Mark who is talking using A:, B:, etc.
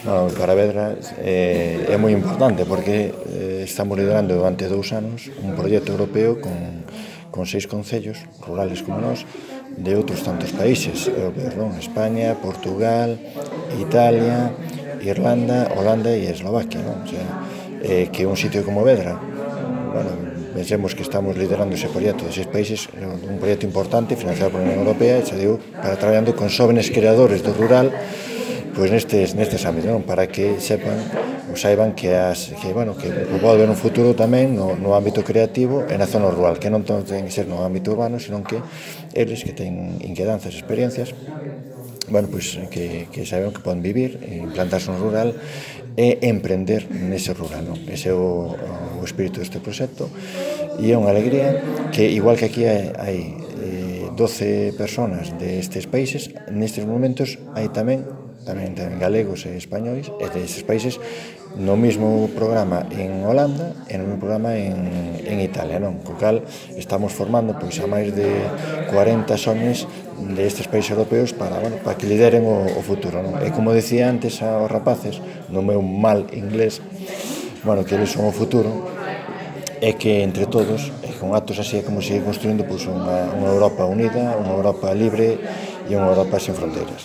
A: Bueno, para Vedra é moi importante porque estamos liderando durante 2 anos un proxecto europeo con 6 concellos rurales como nós de outros tantos países europeos, non? España, Portugal, Italia, Irlanda, Holanda e Eslovaquia, non? O sea, que un sitio como Vedra, bueno, pensemos que estamos liderando ese proxecto de 6 países, un proxecto importante financiado por a Unión Europea, xa digo, para traballando con xóvenes creadores do rural pois nestes ámbitos, non? Para que sepan ou saiban que pode haber un futuro tamén no ámbito creativo e na zona rural, que non todo ten que ser no ámbito urbano, senón que eles que ten inquedanzas, experiencias, bueno, pois que saiban que poden vivir, implantarse no rural e emprender nese rural, non? Ese é o espírito deste proxecto e é unha alegría que, igual que aquí hai 12 personas destes países, nestes momentos hai tamén galegos e españois e destes países no mesmo programa en Holanda e no mesmo programa en Italia, non? Co cal estamos formando pois a máis de 40 xones destes países europeos para que lideren o futuro, non? E como decía antes aos rapaces, no meu mal inglés, que eles son o futuro, é que entre todos, e con actos así é como seguir construindo pois unha Europa unida, unha Europa libre e unha Europa sen fronteiras.